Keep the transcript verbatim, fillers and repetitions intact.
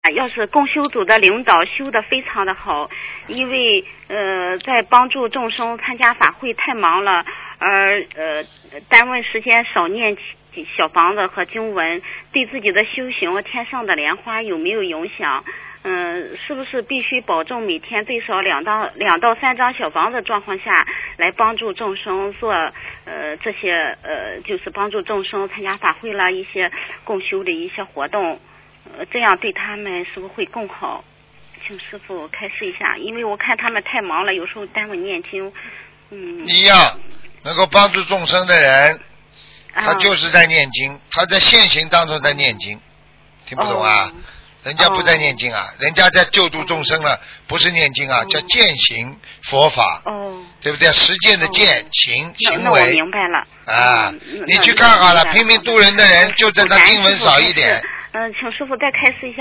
要是共修组的领导修得非常的好，因为呃在帮助众生参加法会太忙了，而呃单位时间少念小房子和经文，对自己的修行天上的莲花有没有影响？嗯、呃，是不是必须保证每天最少两到两到三张小房子状况下来帮助众生做呃这些呃就是帮助众生参加法会啦一些共修的一些活动？呃，这样对他们是不是会更好？请师傅开示一下，因为我看他们太忙了，有时候耽误念经。嗯， 一样，能够帮助众生的人，他就是在念经，他在现行当中在念经，听不懂啊？哦、人家不在念经啊，哦、人家在救度众生了，不是念经啊，哦、叫践行佛法。哦，对不对？实践的践、哦、行行为。 那我明白了。 啊， 嗯、 你去看好了，拼命度人的人，就在他经文少一点。 嗯、呃，请师傅再开示一下。